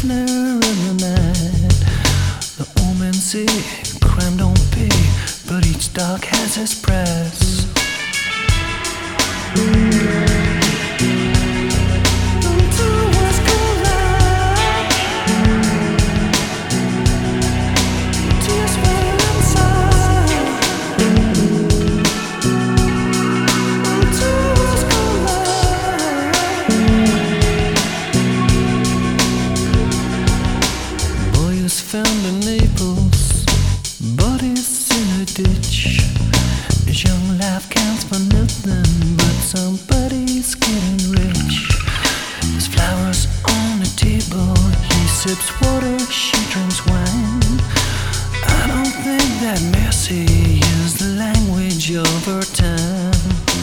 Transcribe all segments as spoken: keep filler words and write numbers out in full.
prisoner in the night. The old say crime don't pay, but each dog has his price. Found in Naples, bodies in a ditch. His young life counts for nothing, but somebody's getting rich. There's flowers on the table, he sips water, she drinks wine. I don't think that mercy is the language of her time.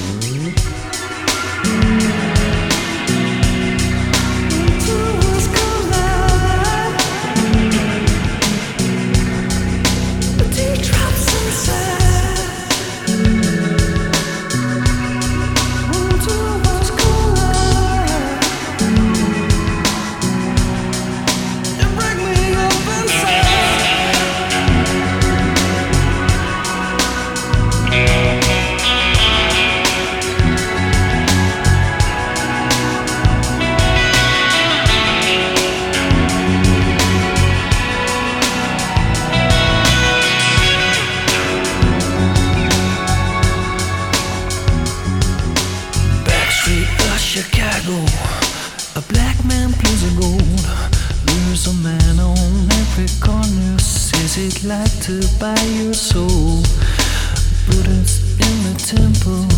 Chicago, a black man plays a gold. There's a man on every corner says he'd like to buy your soul. Buddha's in the temple,